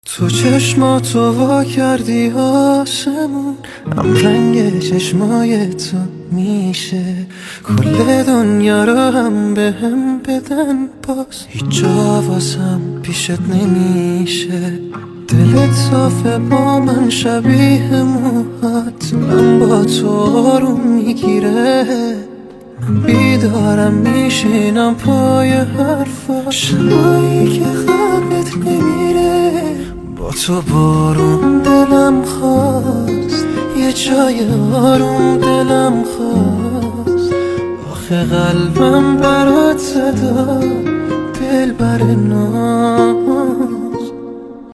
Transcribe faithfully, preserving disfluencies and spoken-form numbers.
تو چشماتو وا کردی آسمون، هم رنگ چشمای تو میشه کل دنیا رو هم به هم بدن، باز هیچ جا واسم پیشت نمیشه. دلت صافه با من شبیه موهات، من با تو آروم میگیره. من بیدارم میشینم پای حرفا، شبایی که خوابت نمیره. با تو بارون دلم خواست، یه جای آروم دلم خواست. آخه قلبم برات زدا دل بر نام